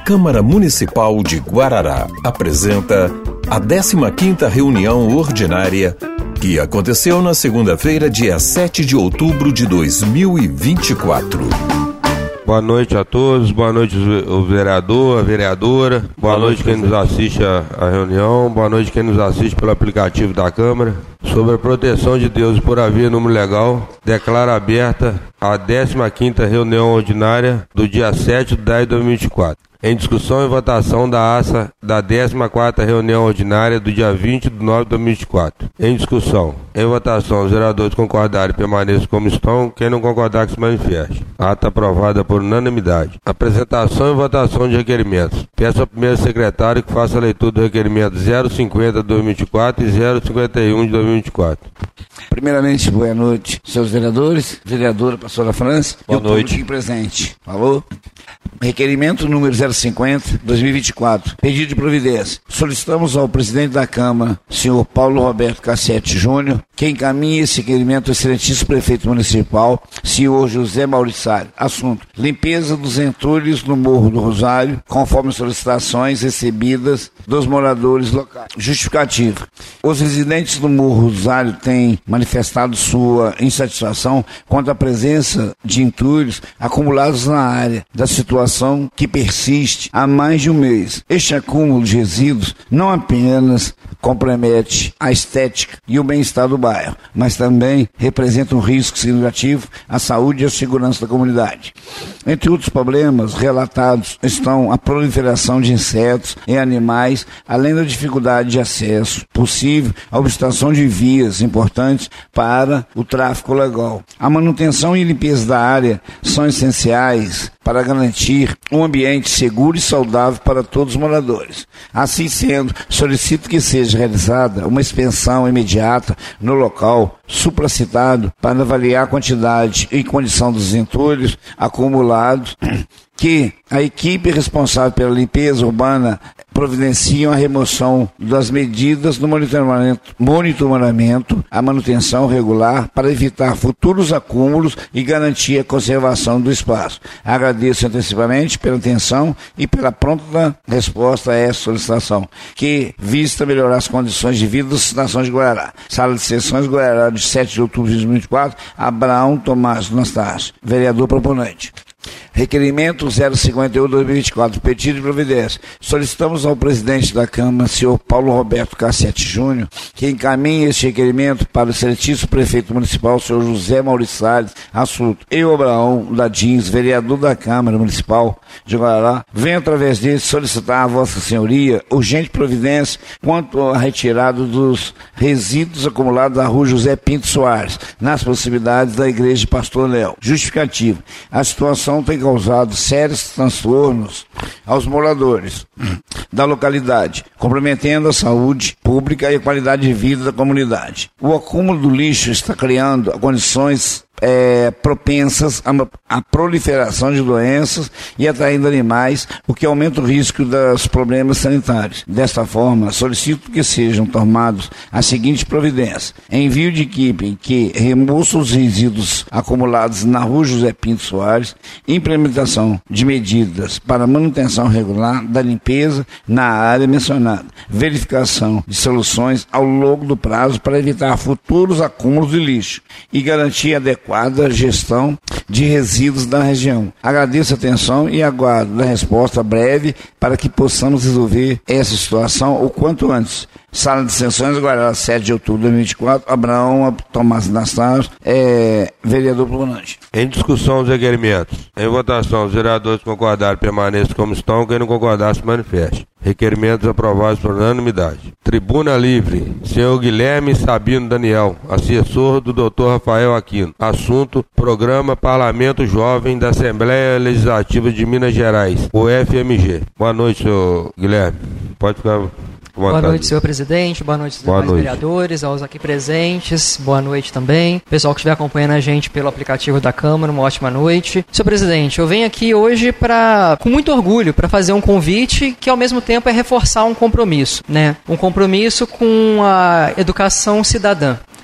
Câmara Municipal de Guarará apresenta a 15ª reunião ordinária que aconteceu na segunda-feira, dia 7 de outubro de 2024. Boa noite a todos, boa noite o vereador, a vereadora, boa noite quem nos assiste à reunião, boa noite quem nos assiste pelo aplicativo da Câmara. Sobre a proteção de Deus por haver número legal, declaro aberta a 15ª reunião ordinária do dia 7 de 10 de 2024. Em discussão e votação da ata da 14ª reunião ordinária do dia 20 de 9 de 2024. Em discussão. Em votação, os vereadores concordarem permaneçam como estão, quem não concordar que se manifeste. Ata aprovada por unanimidade. Apresentação e votação de requerimentos. Peço ao primeiro secretário que faça a leitura do requerimento 050 de 2024 e 051 de 2024. Primeiramente, boa noite, seus vereadores, vereadora pastora França e o público aqui presente. Falou? Requerimento número 050, 2024. Pedido de providência. Solicitamos ao presidente da Câmara, senhor Paulo Roberto Cassete Júnior, que encaminhe esse requerimento ao excelentíssimo prefeito municipal, senhor José Maurissari. Assunto: limpeza dos entulhos no Morro do Rosário, conforme solicitações recebidas dos moradores locais. Justificativa: os residentes do Morro do Rosário têm manifestado sua insatisfação quanto à presença de entulhos acumulados na área, da situação que persiste há mais de um mês. Este acúmulo de resíduos não apenas compromete a estética e o bem-estar do bairro, mas também representa um risco significativo à saúde e à segurança da comunidade. Entre outros problemas relatados estão a proliferação de insetos e animais, além da dificuldade de acesso possível à obstrução de vias importantes para o tráfego legal. A manutenção e limpeza da área são essenciais para garantir um ambiente seguro e saudável para todos os moradores. Assim sendo, solicito que seja realizada uma inspeção imediata no local supracitado para avaliar a quantidade e condição dos entulhos acumulados, que a equipe responsável pela limpeza urbana providenciam a remoção das medidas no monitoramento, a manutenção regular para evitar futuros acúmulos e garantir a conservação do espaço. Agradeço antecipadamente pela atenção e pela pronta resposta a essa solicitação, que vista melhorar as condições de vida da cidadão de Guarará. Sala de Sessões, Guarará, de 7 de outubro de 2024, Abraão Tomás Anastácio, vereador proponente. Requerimento 051-2024, pedido de providência. Solicitamos ao presidente da Câmara, senhor Paulo Roberto Cassete Júnior, que encaminhe este requerimento para o excelentíssimo prefeito municipal, senhor José Maurissari. Assunto: eu, Abraão da Dins, vereador da Câmara Municipal de Guarará, venho através dele solicitar a vossa senhoria urgente providência quanto à retirada dos resíduos acumulados da rua José Pinto Soares, nas proximidades da igreja de Pastor Léo. Justificativa: a situação tem causado sérios transtornos aos moradores da localidade, comprometendo a saúde pública e a qualidade de vida da comunidade. O acúmulo do lixo está criando condições propensas à proliferação de doenças e atraindo animais, o que aumenta o risco dos problemas sanitários. Desta forma, solicito que sejam tomados as seguintes providências: envio de equipe que remoça os resíduos acumulados na rua José Pinto Soares, implementação de medidas para manutenção regular da limpeza na área mencionada, verificação de soluções ao longo do prazo para evitar futuros acúmulos de lixo e garantir adequada gestão de resíduos da região. Agradeço a atenção e aguardo a resposta breve para que possamos resolver essa situação o quanto antes. Sala de Sessões, Guarará, 7 de outubro de 2024, Abraão Tomás Anastácio, vereador proponente. Em discussão os requerimentos. Em votação, os vereadores concordarem permaneçam como estão, quem não concordar se manifeste. Requerimentos aprovados por unanimidade. Tribuna livre. Senhor Guilherme Sabino Daniel, assessor do Dr. Rafael Aquino. Assunto: Programa Parlamento Jovem da Assembleia Legislativa de Minas Gerais, o FMG. Boa noite, senhor Guilherme. Pode ficar... Boa noite, senhor presidente, boa noite aos vereadores, aos aqui presentes, boa noite também. Pessoal que estiver acompanhando a gente pelo aplicativo da Câmara, uma ótima noite. Senhor presidente, eu venho aqui hoje com muito orgulho para fazer um convite que ao mesmo tempo é reforçar um compromisso, né? Um compromisso com a educação cidadã.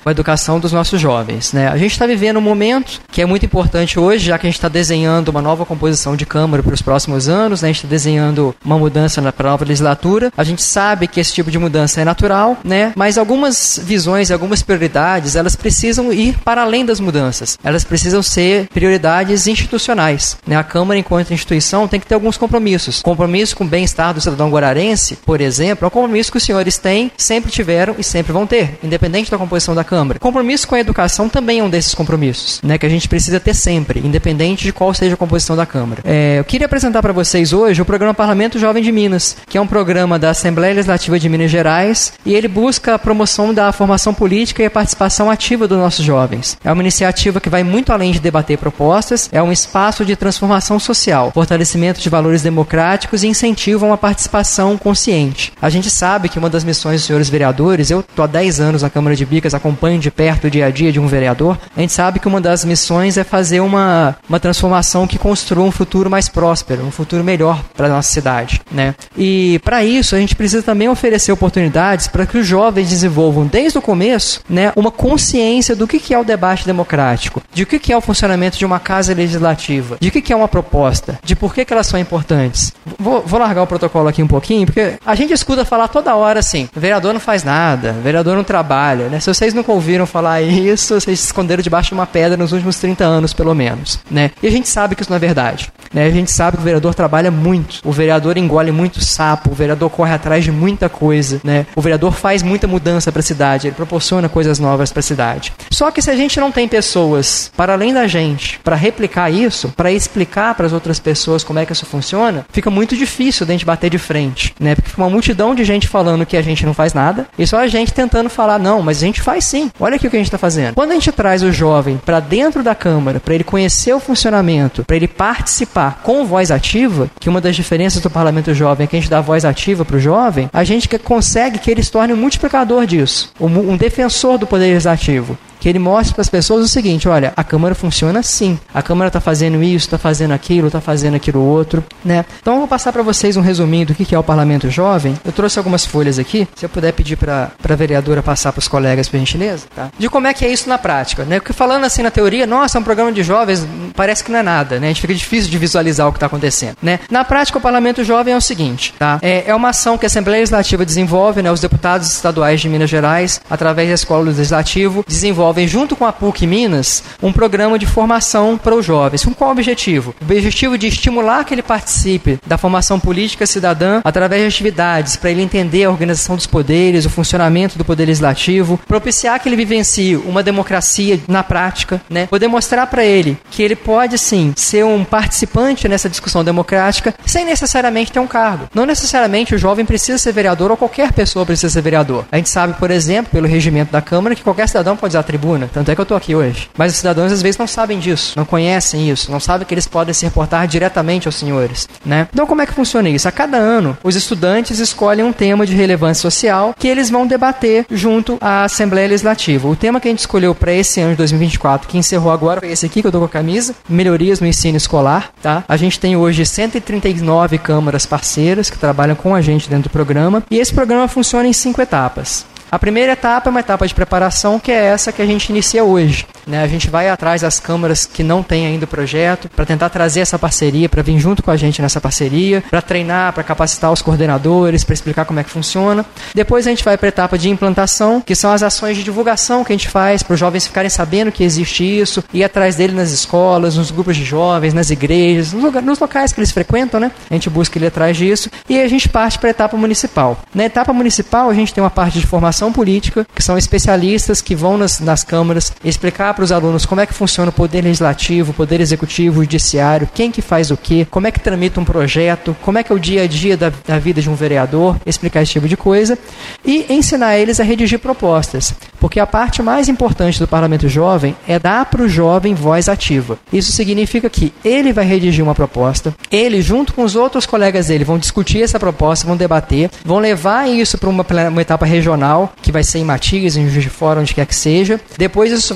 com a educação dos nossos jovens, né? A gente está vivendo um momento que é muito importante hoje, já que a gente está desenhando uma nova composição de Câmara para os próximos anos, né? A gente está desenhando uma mudança para a nova legislatura. A gente sabe que esse tipo de mudança é natural, né? Mas algumas visões, algumas prioridades, elas precisam ir para além das mudanças. Elas precisam ser prioridades institucionais, né? A Câmara, enquanto instituição, tem que ter alguns compromissos. Compromisso com o bem-estar do cidadão guararense, por exemplo, é um compromisso que os senhores têm, sempre tiveram e sempre vão ter, independente da composição da Câmara. Compromisso com a educação também é um desses compromissos, né? Que a gente precisa ter sempre, independente de qual seja a composição da Câmara. Eu queria apresentar para vocês hoje o programa Parlamento Jovem de Minas, que é um programa da Assembleia Legislativa de Minas Gerais, e ele busca a promoção da formação política e a participação ativa dos nossos jovens. É uma iniciativa que vai muito além de debater propostas, é um espaço de transformação social, fortalecimento de valores democráticos e incentivo a uma participação consciente. A gente sabe que uma das missões dos senhores vereadores, eu estou há 10 anos na Câmara de Bicas, acompanho de perto o dia a dia de um vereador, a gente sabe que uma das missões é fazer uma transformação que construa um futuro mais próspero, um futuro melhor para a nossa cidade, né? E para isso a gente precisa também oferecer oportunidades para que os jovens desenvolvam desde o começo, né, uma consciência do que é o debate democrático, de o que é o funcionamento de uma casa legislativa, de o que é uma proposta, de por que elas são importantes. Vou largar o protocolo aqui um pouquinho, porque a gente escuta falar toda hora assim, vereador não faz nada, vereador não trabalha, né? Se vocês nunca ouviram falar isso, vocês se esconderam debaixo de uma pedra nos últimos 30 anos, pelo menos, né? E a gente sabe que isso não é verdade, né? A gente sabe que o vereador trabalha muito, o vereador engole muito sapo, o vereador corre atrás de muita coisa, né? O vereador faz muita mudança para a cidade, ele proporciona coisas novas para a cidade. Só que se a gente não tem pessoas para além da gente para replicar isso, para explicar para as outras pessoas como é que isso funciona, fica muito difícil de a gente bater de frente, né? Porque fica uma multidão de gente falando que a gente não faz nada e só a gente tentando falar, não, mas a gente faz sim, olha aqui o que a gente está fazendo. Quando a gente traz o jovem para dentro da Câmara, para ele conhecer o funcionamento, para ele participar com voz ativa, que uma das diferenças do Parlamento Jovem é que a gente dá voz ativa para o jovem, a gente consegue que ele se torne um multiplicador disso, um defensor do poder legislativo. Que ele mostre para as pessoas o seguinte, olha, a Câmara funciona assim, a Câmara está fazendo isso, está fazendo aquilo outro, né? Então eu vou passar para vocês um resuminho do que é o Parlamento Jovem. Eu trouxe algumas folhas aqui, se eu puder pedir para a vereadora passar para os colegas, por gentileza, tá? De como é que é isso na prática, né? Porque falando assim na teoria, nossa, é um programa de jovens, parece que não é nada, né? A gente fica difícil de visualizar o que está acontecendo, né? Na prática, o Parlamento Jovem é o seguinte, tá? É uma ação que a Assembleia Legislativa desenvolve, né? Os deputados estaduais de Minas Gerais, através da Escola Legislativa, desenvolvem junto com a PUC Minas, um programa de formação para os jovens. Com qual objetivo? O objetivo de estimular que ele participe da formação política cidadã através de atividades para ele entender a organização dos poderes, o funcionamento do poder legislativo, propiciar que ele vivencie uma democracia na prática, né? Poder mostrar para ele que ele pode, sim, ser um participante nessa discussão democrática sem necessariamente ter um cargo. Não necessariamente o jovem precisa ser vereador ou qualquer pessoa precisa ser vereador. A gente sabe, por exemplo, pelo regimento da Câmara, que qualquer cidadão pode usar a tribuna. Tanto é que eu estou aqui hoje. Mas os cidadãos às vezes não sabem disso, não conhecem isso, não sabem que eles podem se reportar diretamente aos senhores, né? Então como é que funciona isso? A cada ano, os estudantes escolhem um tema de relevância social que eles vão debater junto à Assembleia Legislativa. O tema que a gente escolheu para esse ano de 2024, que encerrou agora, foi esse aqui que eu estou com a camisa, melhorias no ensino escolar, tá? A gente tem hoje 139 câmaras parceiras que trabalham com a gente dentro do programa, e esse programa funciona em 5 etapas. A primeira etapa é uma etapa de preparação, que é essa que a gente inicia hoje, né? A gente vai atrás das câmaras que não têm ainda o projeto, para tentar trazer essa parceria, para vir junto com a gente nessa parceria, para treinar, para capacitar os coordenadores, para explicar como é que funciona. Depois a gente vai para a etapa de implantação, que são as ações de divulgação que a gente faz, para os jovens ficarem sabendo que existe isso, ir atrás dele nas escolas, nos grupos de jovens, nas igrejas, nos locais que eles frequentam, né? A gente busca ir atrás disso, e a gente parte para a etapa municipal. Na etapa municipal, a gente tem uma parte de formação política, que são especialistas que vão nas câmaras explicar para os alunos como é que funciona o poder legislativo, o poder executivo, o judiciário, quem que faz o quê, como é que tramita um projeto, como é que é o dia a dia da vida de um vereador, explicar esse tipo de coisa, e ensinar eles a redigir propostas, porque a parte mais importante do Parlamento Jovem é dar para o jovem voz ativa. Isso significa que ele vai redigir uma proposta, ele junto com os outros colegas dele vão discutir essa proposta, vão debater, vão levar isso para uma etapa regional, que vai ser em Matias, em Juiz de Fora, onde quer que seja. Depois isso vai ser discutido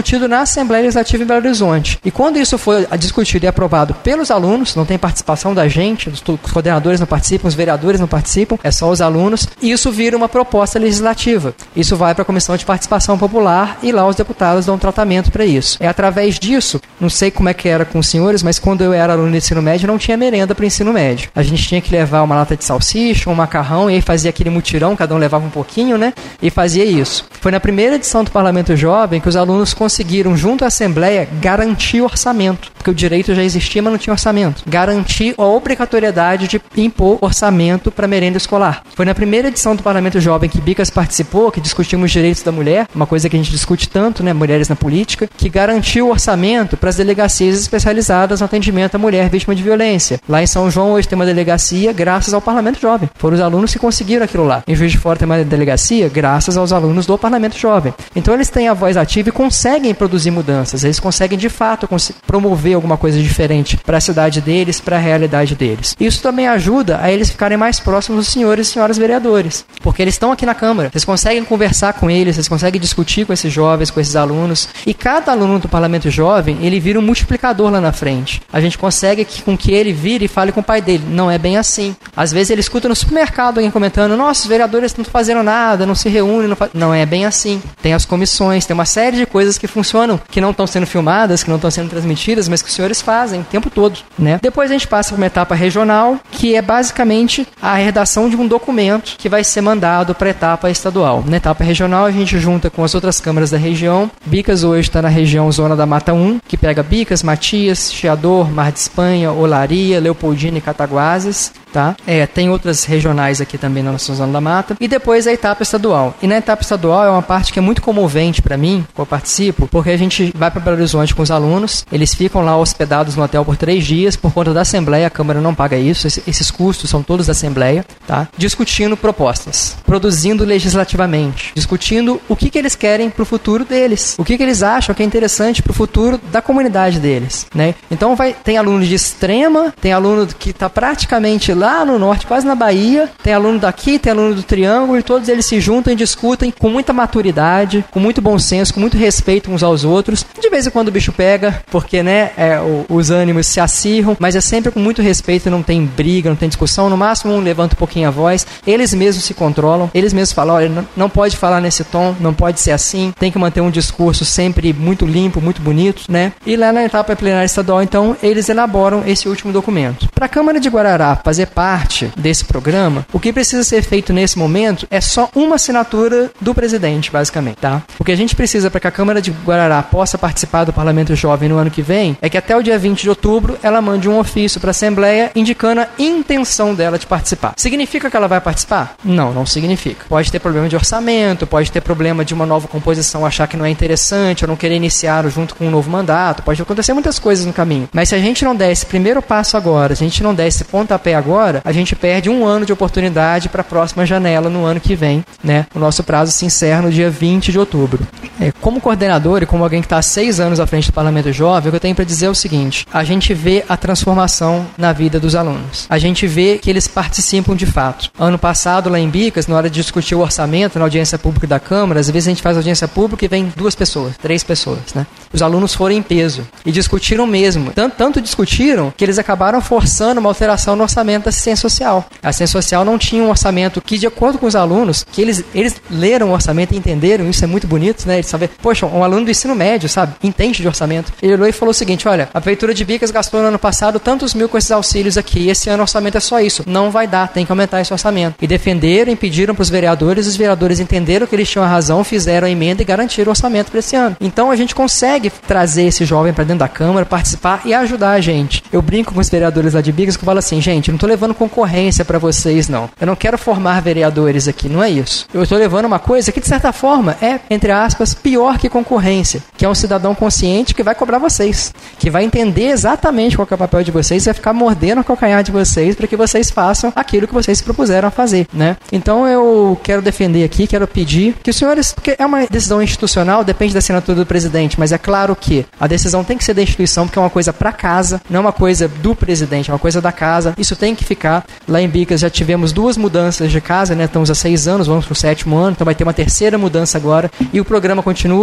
discutido na Assembleia Legislativa em Belo Horizonte. E quando isso foi discutido e aprovado pelos alunos, não tem participação da gente, os coordenadores não participam, os vereadores não participam, é só os alunos, e isso vira uma proposta legislativa. Isso vai para a Comissão de Participação Popular e lá os deputados dão tratamento para isso. É através disso, não sei como é que era com os senhores, mas quando eu era aluno de ensino médio, não tinha merenda para o ensino médio. A gente tinha que levar uma lata de salsicha, um macarrão, e aí fazia aquele mutirão, cada um levava um pouquinho, né? E fazia isso. Foi na primeira edição do Parlamento Jovem que os alunos conseguiram, junto à Assembleia, garantir o orçamento. Porque o direito já existia, mas não tinha orçamento. Garantir a obrigatoriedade de impor orçamento para merenda escolar. Foi na primeira edição do Parlamento Jovem que Bicas participou, que discutimos os direitos da mulher, uma coisa que a gente discute tanto, né, mulheres na política, que garantiu o orçamento para as delegacias especializadas no atendimento à mulher vítima de violência. Lá em São João hoje tem uma delegacia graças ao Parlamento Jovem. Foram os alunos que conseguiram aquilo lá. Em Juiz de Fora tem uma delegacia graças aos alunos do Parlamento Jovem. Então eles têm a voz ativa e conseguem produzir mudanças. Eles conseguem, de fato, promover alguma coisa diferente para a cidade deles, para a realidade deles. Isso também ajuda a eles ficarem mais próximos dos senhores e senhoras vereadores, porque eles estão aqui na Câmara. Vocês conseguem conversar com eles, vocês conseguem discutir com esses jovens, com esses alunos, e cada aluno do Parlamento Jovem, ele vira um multiplicador lá na frente. A gente consegue com que ele vire e fale com o pai dele. Não é bem assim. Às vezes ele escuta no supermercado alguém comentando: nossa, os vereadores não estão fazendo nada, não se reúnem. Não é bem assim. Tem as comissões, tem uma série de coisas que funcionam, que não estão sendo filmadas, que não estão sendo transmitidas, mas que os senhores fazem o tempo todo, né? Depois a gente passa para uma etapa regional, que é basicamente a redação de um documento que vai ser mandado para a etapa estadual. Na etapa regional a gente junta com as outras câmaras da região. Bicas hoje está na região Zona da Mata 1, que pega Bicas, Matias, Chiador, Mar de Espanha, Olaria, Leopoldina e Cataguases. Tá? Tem outras regionais aqui também na nossa Zona da Mata. E depois a etapa estadual. E na etapa estadual é uma parte que é muito comovente para mim, que eu participo, porque a gente vai para Belo Horizonte com os alunos, eles ficam lá hospedados no hotel por 3 dias, por conta da Assembleia, a Câmara não paga isso, esses custos são todos da Assembleia, tá? Discutindo propostas, produzindo legislativamente, discutindo o que eles querem para o futuro deles, o que eles acham que é interessante para o futuro da comunidade deles, né? Então tem aluno de Extrema, tem aluno que está praticamente lá no norte, quase na Bahia, tem aluno daqui, tem aluno do Triângulo, e todos eles se juntam e discutem com muita maturidade, com muito bom senso, com muito respeito uns aos outros. De vez em quando o bicho pega, porque, né, os ânimos se acirram, mas é sempre com muito respeito, não tem briga, não tem discussão. No máximo um levanta um pouquinho a voz, eles mesmos se controlam, eles mesmos falam: olha, não pode falar nesse tom, não pode ser assim, tem que manter um discurso sempre muito limpo, muito bonito, né? E lá na etapa plenária estadual, então, eles elaboram esse último documento. Para a Câmara de Guarará fazer parte desse programa, o que precisa ser feito nesse momento é só uma assinatura do presidente, basicamente, tá? O que a gente precisa para que a Câmara de Guarará possa participar do Parlamento Jovem no ano que vem é que até o dia 20 de outubro ela mande um ofício para a Assembleia indicando a intenção dela de participar. Significa que ela vai participar? Não, não significa. Pode ter problema de orçamento, pode ter problema de uma nova composição achar que não é interessante, ou não querer iniciar junto com um novo mandato, pode acontecer muitas coisas no caminho. Mas se a gente não der esse primeiro passo agora, se a gente não der esse pontapé agora, a gente perde 1 ano de oportunidade para a próxima janela no ano que vem, né? O nosso prazo se encerra no dia 20 de outubro. Como coordenador e como alguém que está há 6 anos à frente do Parlamento Jovem, o que eu tenho para dizer é o seguinte: a gente vê a transformação na vida dos alunos. A gente vê que eles participam de fato. Ano passado, lá em Bicas, na hora de discutir o orçamento na audiência pública da Câmara, às vezes a gente faz audiência pública e vem 2 pessoas, 3 pessoas, né? Os alunos foram em peso e discutiram mesmo. Tanto discutiram que eles acabaram forçando uma alteração no orçamento da assistência social. A assistência social não tinha um orçamento que, de acordo com os alunos, que eles leram o orçamento e entenderam, isso é muito bonito, né? Eles sabem, poxa, um aluno do ensino médio, sabe? Entende de orçamento. Ele olhou e falou o seguinte: olha, a Prefeitura de Bicas gastou no ano passado tantos mil com esses auxílios aqui, e esse ano o orçamento é só isso. Não vai dar, tem que aumentar esse orçamento. E defenderam e pediram para os vereadores entenderam que eles tinham a razão, fizeram a emenda e garantiram o orçamento para esse ano. Então a gente consegue trazer esse jovem para dentro da Câmara, participar e ajudar a gente. Eu brinco com os vereadores lá de Bicas que eu falo assim: gente, não estou levando concorrência para vocês, não. Eu não quero formar vereadores aqui, não é isso. Eu estou levando uma coisa que, de certa forma, é, entre aspas, pior que concorrência, que é um cidadão consciente que vai cobrar vocês, que vai entender exatamente qual que é o papel de vocês e vai ficar mordendo o calcanhar de vocês para que vocês façam aquilo que vocês se propuseram a fazer, né? Então eu quero defender aqui, quero pedir que os senhores, porque é uma decisão institucional, depende da assinatura do presidente, mas é claro que a decisão tem que ser da instituição, porque é uma coisa para casa, não é uma coisa do presidente, é uma coisa da casa. Isso tem que ficar. Lá em Bicas já tivemos 2 mudanças de casa, né? Estamos há 6 anos, vamos para o 7º ano, então vai ter uma terceira mudança agora, e o programa continua, ele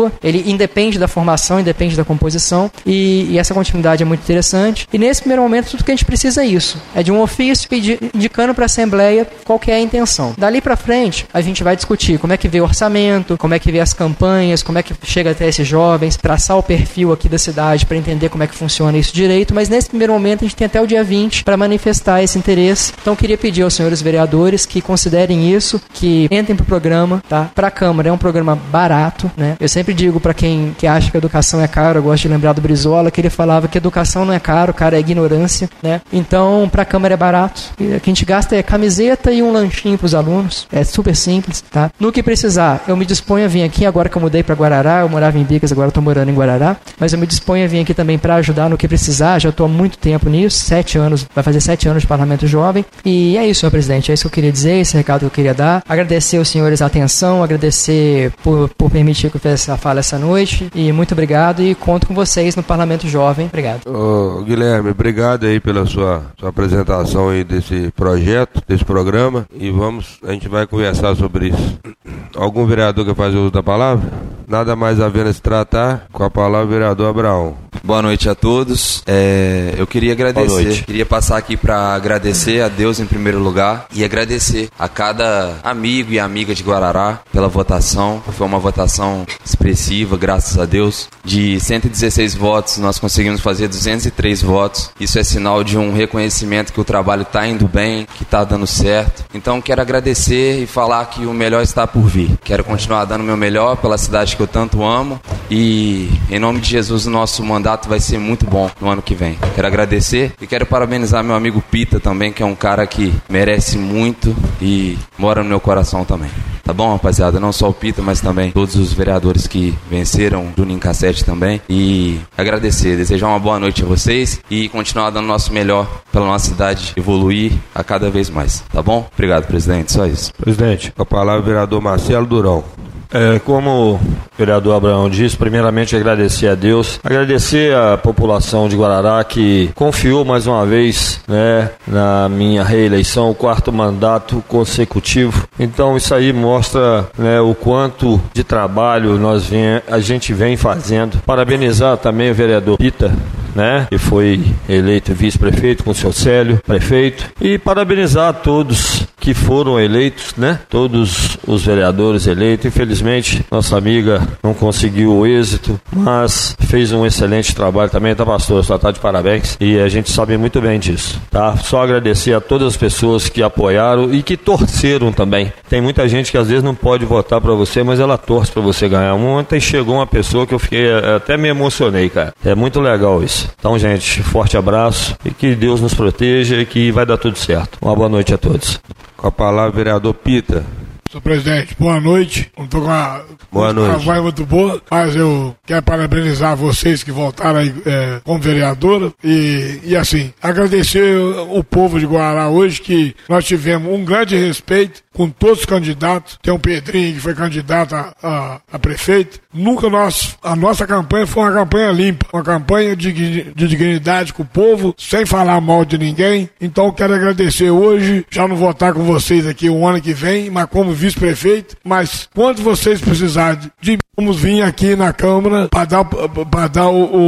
independe da formação, independe da composição, e essa continuidade é muito interessante. E nesse primeiro momento, tudo que a gente precisa é isso, é de um ofício indicando para a Assembleia qual que é a intenção. Dali para frente, a gente vai discutir como é que vê o orçamento, como é que vê as campanhas, como é que chega até esses jovens, traçar o perfil aqui da cidade para entender como é que funciona isso direito, mas nesse primeiro momento a gente tem até o dia 20 para manifestar esse interesse. Então eu queria pedir aos senhores vereadores que considerem isso, que entrem para o programa, tá? Para a Câmara é um programa barato, né? Eu sempre digo para quem que acha que a educação é caro, eu gosto de lembrar do Brizola, que ele falava que educação não é caro, cara, é ignorância, né? Então, para a Câmara é barato. O que a gente gasta é camiseta e um lanchinho para os alunos. É super simples, tá? No que precisar, eu me disponho a vir aqui, agora que eu mudei para Guarará, eu morava em Bicas, agora eu estou morando em Guarará, mas eu me disponho a vir aqui também para ajudar no que precisar, já estou há muito tempo nisso, 7 anos, vai fazer 7 anos de Parlamento Jovem, e é isso, senhor presidente, é isso que eu queria dizer, esse recado que eu queria dar, agradecer aos senhores a atenção, agradecer por permitir que eu fizesse essa fala essa noite, e muito obrigado, e conto com vocês no Parlamento Jovem. Obrigado. Guilherme, obrigado aí pela sua apresentação aí desse projeto, desse programa, e a gente vai conversar sobre isso. Algum vereador quer fazer uso da palavra? Nada mais havendo a se tratar, com a palavra o vereador Abraão. Boa noite a todos. Eu queria agradecer, queria passar aqui para agradecer a Deus em primeiro lugar e agradecer a cada amigo e amiga de Guarará pela votação. Foi uma votação expressiva, graças a Deus. De 116 votos, nós conseguimos fazer 203 votos. Isso é sinal de um reconhecimento que o trabalho está indo bem, que está dando certo. Então quero agradecer e falar que o melhor está por vir. Quero continuar dando o meu melhor pela cidade que eu tanto amo e, em nome de Jesus, o nosso mandato vai ser muito bom no ano que vem. Quero agradecer e quero parabenizar meu amigo Pita também, que é um cara que merece muito e mora no meu coração também. Tá bom, rapaziada? Não só o Pita, mas também todos os vereadores que venceram, Juninho Cassete também. E agradecer, desejar uma boa noite a vocês e continuar dando o nosso melhor pela nossa cidade evoluir a cada vez mais. Tá bom? Obrigado, presidente. Só isso. Presidente, com a palavra o vereador Marcelo Durão. Como o vereador Abraão disse, primeiramente agradecer a Deus, agradecer a população de Guarará que confiou mais uma vez, né, na minha reeleição, o 4º mandato consecutivo. Então isso aí mostra, né, o quanto de trabalho a gente vem fazendo. Parabenizar também o vereador Pita, né, que foi eleito vice-prefeito com o seu Célio, prefeito, e parabenizar a todos que foram eleitos, né, todos os vereadores eleitos. Infelizmente, nossa amiga não conseguiu o êxito, mas fez um excelente trabalho também, tá, pastor? Só tá de parabéns, e a gente sabe muito bem disso, tá? Só agradecer a todas as pessoas que apoiaram e que torceram também. Tem muita gente que às vezes não pode votar para você, mas ela torce para você ganhar. Ontem chegou uma pessoa que eu fiquei, até me emocionei, cara. É muito legal isso. Então, gente, forte abraço e que Deus nos proteja e que vai dar tudo certo. Uma boa noite a todos. Com a palavra, vereador Pita. Senhor presidente, boa noite. Não estou com a voz muito boa, mas eu quero parabenizar vocês que voltaram aí como vereadora e assim, agradecer o povo de Guarará hoje, que nós tivemos um grande respeito com todos os candidatos. Tem um Pedrinho que foi candidato a prefeito. Nunca a nossa campanha foi uma campanha limpa, uma campanha de dignidade com o povo, sem falar mal de ninguém. Então eu quero agradecer hoje, já não vou estar com vocês aqui o ano que vem, mas como vice-prefeito, mas quando vocês precisarem de mim, vamos vir aqui na Câmara para dar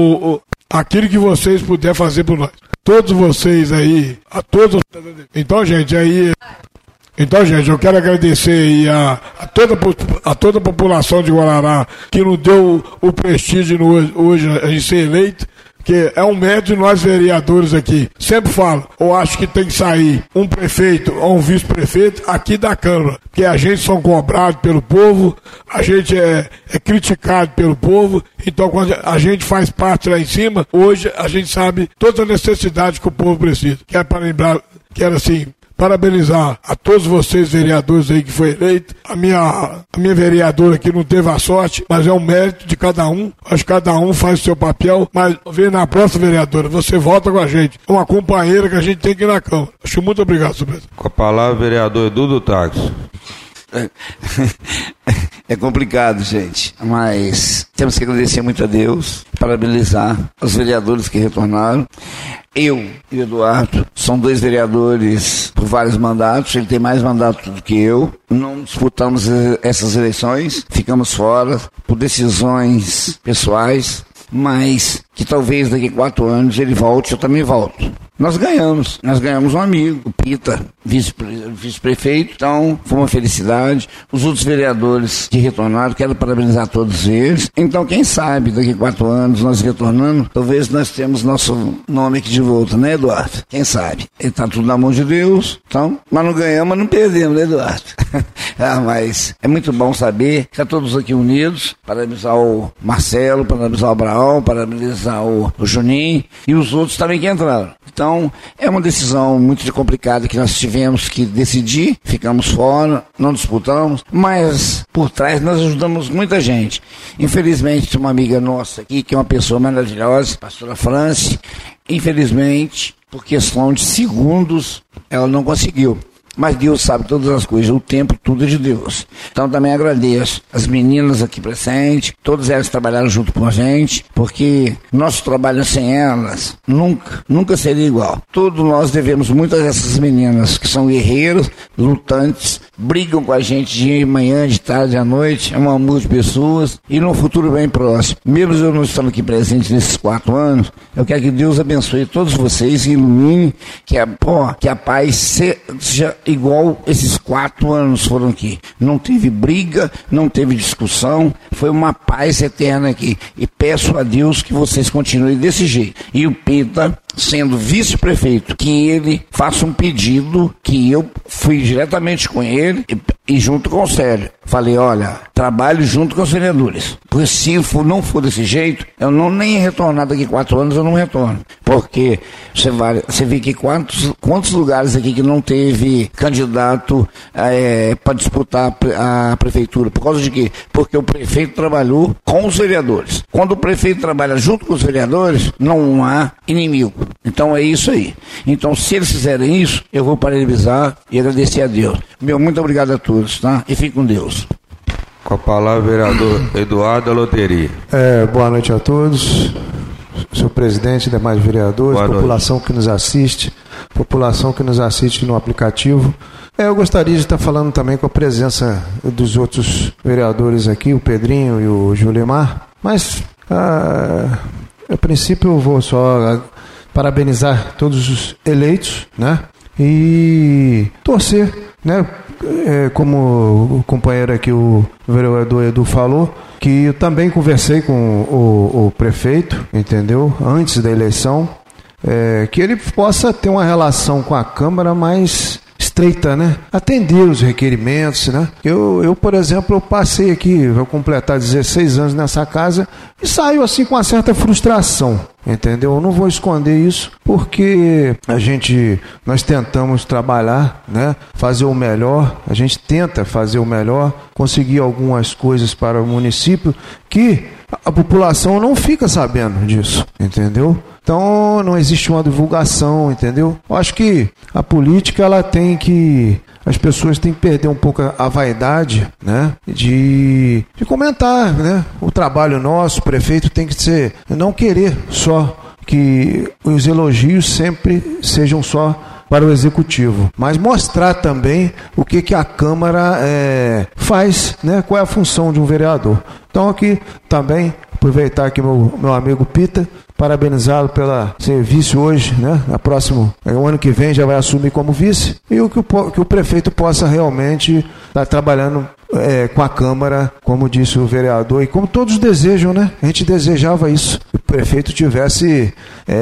aquilo que vocês puderem fazer por nós. Todos vocês aí, a todos. Então, gente, eu quero agradecer aí a toda a população de Guarará que nos deu o prestígio hoje a gente ser eleito, que é um mérito de nós vereadores aqui. Sempre falo, eu acho que tem que sair um prefeito ou um vice-prefeito aqui da Câmara, porque a gente são cobrados pelo povo, a gente é criticado pelo povo, então quando a gente faz parte lá em cima, hoje a gente sabe toda a necessidade que o povo precisa. Quero assim, parabenizar a todos vocês vereadores aí que foi eleito. A minha vereadora aqui não teve a sorte, mas é um mérito de cada um. Acho que cada um faz o seu papel, mas vem na próxima, vereadora, você volta com a gente. É uma companheira que a gente tem que ir na Câmara. Acho muito obrigado, senhor presidente. Com a palavra, vereador Edu do Táxi. É complicado, gente, mas temos que agradecer muito a Deus, parabenizar os vereadores que retornaram. Eu e o Eduardo são 2 vereadores por vários mandatos, ele tem mais mandato do que eu. Não disputamos essas eleições, ficamos fora por decisões pessoais, mas que talvez daqui a 4 anos ele volte, eu também volto. Nós ganhamos um amigo, o Pita, vice-prefeito, então foi uma felicidade. Os outros vereadores que retornaram, quero parabenizar todos eles. Então, quem sabe, daqui a 4 anos, nós retornando, talvez nós temos nosso nome aqui de volta, né, Eduardo? Quem sabe? Está tudo na mão de Deus, então, mas não ganhamos, mas não perdemos, né, Eduardo? Mas é muito bom saber que estão todos aqui unidos, parabenizar o Marcelo, parabenizar o Abraão, parabenizar o Juninho e os outros também que entraram. Então, é uma decisão muito complicada que nós tivemos que decidir, ficamos fora, não disputamos, mas por trás nós ajudamos muita gente. Infelizmente, tem uma amiga nossa aqui, que é uma pessoa maravilhosa, a pastora Franci, infelizmente, por questão de segundos, ela não conseguiu. Mas Deus sabe todas as coisas, o tempo tudo é de Deus. Então também agradeço as meninas aqui presentes, todas elas trabalharam junto com a gente, porque nosso trabalho sem elas nunca seria igual. Todos nós devemos muito a essas meninas que são guerreiros, lutantes, brigam com a gente de manhã, de tarde, à noite, é um amor de pessoas e num futuro bem próximo. Mesmo eu não estando aqui presente nesses 4 anos, eu quero que Deus abençoe todos vocês e ilumine, que a paz seja igual esses 4 anos foram aqui. Não teve briga, não teve discussão, foi uma paz eterna aqui. E peço a Deus que vocês continuem desse jeito. E o Pita, sendo vice-prefeito, que ele faça um pedido, que eu fui diretamente com ele e junto com o Célio. Falei, olha, trabalho junto com os vereadores. Porque se não for desse jeito, eu nem retornar daqui 4 anos, eu não retorno. Porque você vê que quantos lugares aqui que não teve candidato para disputar a prefeitura. Por causa de quê? Porque o prefeito trabalhou com os vereadores. Quando o prefeito trabalha junto com os vereadores, não há inimigo. Então é isso aí. Então, se eles fizerem isso, eu vou parabenizar e agradecer a Deus. Muito obrigado a todos, tá? E fiquem com Deus. Com a palavra, vereador Eduardo Loteria. Boa noite a todos, senhor presidente, demais vereadores, população que nos assiste, no aplicativo. Eu gostaria de estar falando também com a presença dos outros vereadores aqui, o Pedrinho e o Julimar, mas a princípio eu vou só parabenizar todos os eleitos, né? E torcer, né? Como o companheiro aqui, o vereador Edu falou, que eu também conversei com o prefeito, entendeu? Antes da eleição, que ele possa ter uma relação com a Câmara mais estreita, né? Atender os requerimentos, né? Eu, por exemplo, eu passei aqui, vou completar 16 anos nessa casa e saio assim com uma certa frustração, entendeu? Eu não vou esconder isso, porque nós tentamos trabalhar, né? Fazer o melhor, a gente tenta fazer o melhor, conseguir algumas coisas para o município que a população não fica sabendo disso, entendeu? Então não existe uma divulgação, entendeu? Eu acho que a política, as pessoas têm que perder um pouco a vaidade, né? De comentar, né? O trabalho nosso, o prefeito tem que ser, não querer só que os elogios sempre sejam só para o executivo, mas mostrar também o que a Câmara faz, né? Qual é a função de um vereador. Então aqui também aproveitar aqui meu amigo Pita, parabenizá-lo pela ser vice hoje, né? O ano que vem já vai assumir como vice, e que o prefeito possa realmente estar trabalhando com a Câmara, como disse o vereador, e como todos desejam, né? A gente desejava isso, que o prefeito tivesse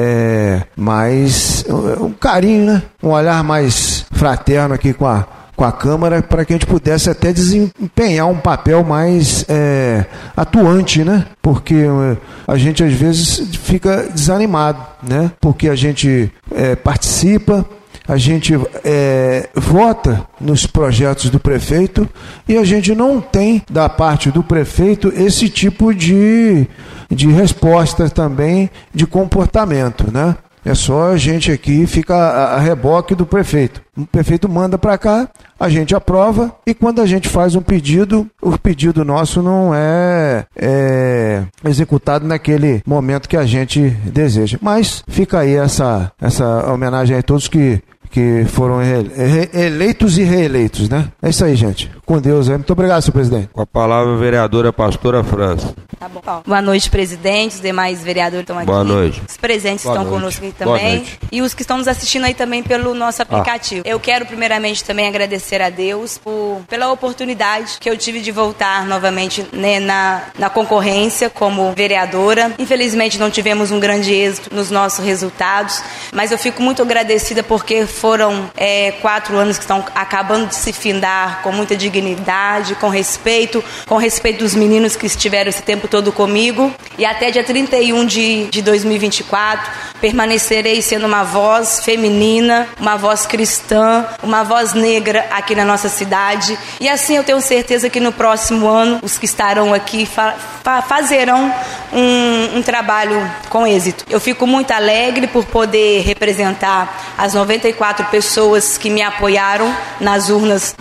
mais um carinho, né? Um olhar mais fraterno aqui com a Câmara, para que a gente pudesse até desempenhar um papel mais atuante, né? Porque a gente às vezes fica desanimado, né? Porque a gente participa, a gente vota nos projetos do prefeito e a gente não tem da parte do prefeito esse tipo de resposta também de comportamento, né? É só a gente aqui fica a reboque do prefeito. O prefeito manda para cá, a gente aprova, e quando a gente faz um pedido, o pedido nosso não é executado naquele momento que a gente deseja. Mas fica aí essa homenagem a todos que foram eleitos e reeleitos, né? É isso aí, gente. Com Deus, muito obrigado, senhor presidente. Com a palavra, a vereadora Pastora França. Tá bom. Boa noite, presidente. Os demais vereadores estão aqui. Boa noite. Os presentes estão conosco aqui também. E os que estão nos assistindo aí também pelo nosso aplicativo. Eu quero, primeiramente, também agradecer a Deus pela oportunidade que eu tive de voltar novamente, né, na concorrência como vereadora. Infelizmente, não tivemos um grande êxito nos nossos resultados, mas eu fico muito agradecida porque foram 4 anos que estão acabando de se findar com muita dignidade, com respeito dos meninos que estiveram esse tempo todo comigo. E até dia 31 de 2024, permanecerei sendo uma voz feminina, uma voz cristã, uma voz negra aqui na nossa cidade. E assim eu tenho certeza que no próximo ano, os que estarão aqui fazerão um trabalho com êxito. Eu fico muito alegre por poder representar as 94 pessoas que me apoiaram nas urnas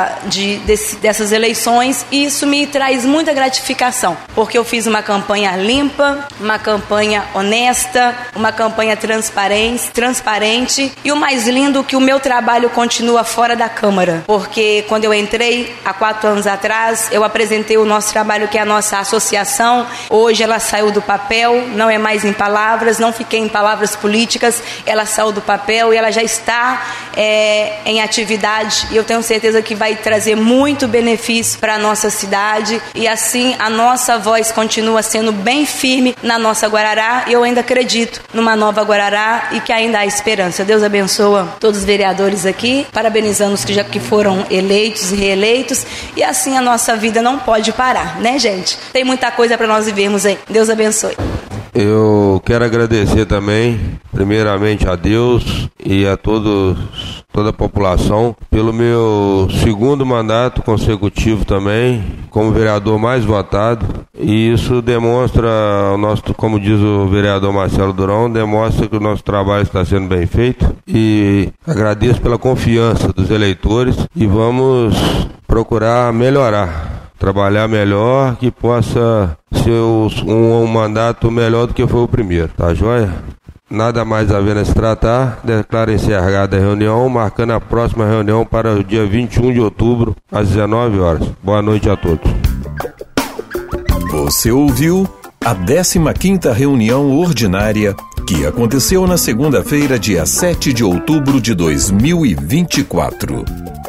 dessas eleições, e isso me traz muita gratificação, porque eu fiz uma campanha limpa, uma campanha honesta, uma campanha transparente, e o mais lindo que o meu trabalho continua fora da Câmara, porque quando eu entrei há 4 anos atrás, eu apresentei o nosso trabalho, que é a nossa associação. Hoje ela saiu do papel, não é mais em palavras, não fiquei em palavras políticas, ela saiu do papel e ela já está em atividade, e eu tenho certeza que vai trazer muito benefício para a nossa cidade, e assim a nossa voz continua sendo bem firme na nossa Guarará, e eu ainda acredito numa nova Guarará e que ainda há esperança. Deus abençoa todos os vereadores aqui, parabenizando os que foram eleitos e reeleitos, e assim a nossa vida não pode parar, né, gente? Tem muita coisa para nós vivermos aí. Deus abençoe. Eu quero agradecer também, primeiramente a Deus e a toda a população, pelo meu 2º mandato consecutivo também, como vereador mais votado. E isso demonstra, como diz o vereador Marcelo Durão, demonstra que o nosso trabalho está sendo bem feito. E agradeço pela confiança dos eleitores e vamos procurar melhorar. Trabalhar melhor, que possa ser um mandato melhor do que foi o primeiro, tá joia? Nada mais a ver a se tratar, declaro encerrada a reunião, marcando a próxima reunião para o dia 21 de outubro, às 19 horas. Boa noite a todos. Você ouviu a 15ª reunião ordinária, que aconteceu na segunda-feira, dia 7 de outubro de 2024.